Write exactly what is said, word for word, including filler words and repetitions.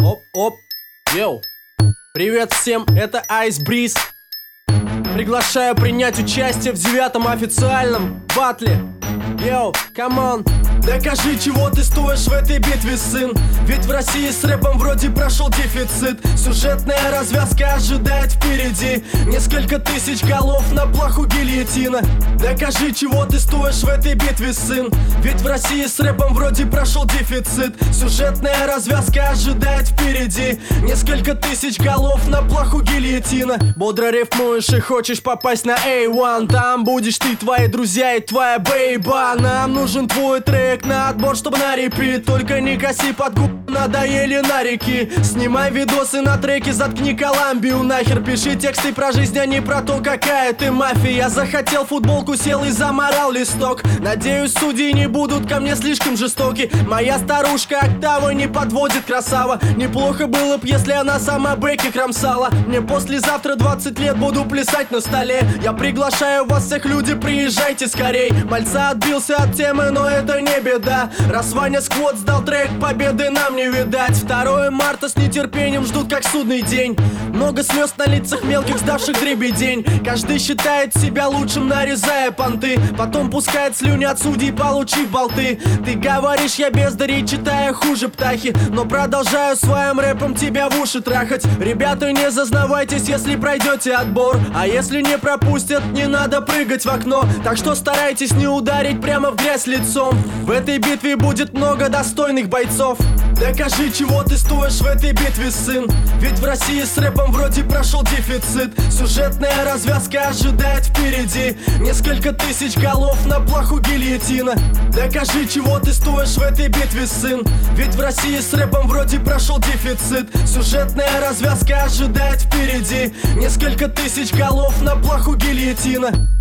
Оп-оп, йоу. Привет всем, это Ice Breeze. Приглашаю принять участие в девятом официальном батле. Йоу, камон. Докажи, чего ты стоишь в этой битве, сын. Ведь в России с рэпом вроде прошел дефицит. Сюжетная развязка ожидает впереди. Несколько тысяч голов на плаху гильотина. Докажи, чего ты стоишь в этой битве, сын. Ведь в России с рэпом вроде прошел дефицит. Сюжетная развязка ожидает впереди. Несколько тысяч голов на плаху гильотина. Бодро рифмуешь и хочешь попасть на эй один. Там будешь ты, твои друзья и твоя бейба. Нам нужен твой трек на отбор, чтобы на репит. Только не коси под губ, надоели на реки. Снимай видосы на треки, заткни Колумбию нахер. Пиши тексты про жизнь, а не про то, какая ты мафия. Я захотел футболку, сел и заморал листок. Надеюсь, судьи не будут ко мне слишком жестоки. Моя старушка октавы не подводит, красава. Неплохо было б, если она сама бэки кромсала. Мне послезавтра двадцать лет, буду плясать на столе. Я приглашаю вас всех, люди, приезжайте скорей. Мальца отбился от темы, но это не беда. Раз Ваня Сквот сдал трек, победы нам не видать. Второе марта с нетерпением ждут, как судный день. Много слез на лицах мелких, сдавших дребедень. Каждый считает себя лучшим, нарезая понты. Потом пускает слюни от судей, получив болты. Ты говоришь, я бездарь, читая хуже птахи. Но продолжаю своим рэпом тебя в уши трахать. Ребята, не зазнавайтесь, если пройдете отбор. А если не пропустят, не надо прыгать в окно. Так что старайтесь не ударить прямо в грязь лицом. В этой битве будет много достойных бойцов. Докажи, чего ты стоишь в этой битве, сын. Ведь в России с рэпом вроде прошел дефицит. Сюжетная развязка ожидает впереди. Несколько тысяч голов на плаху гильотина. Докажи, чего ты стоишь в этой битве, сын. Ведь в России с рэпом вроде прошел дефицит. Сюжетная развязка ожидает впереди. Несколько тысяч голов на плаху гильотина.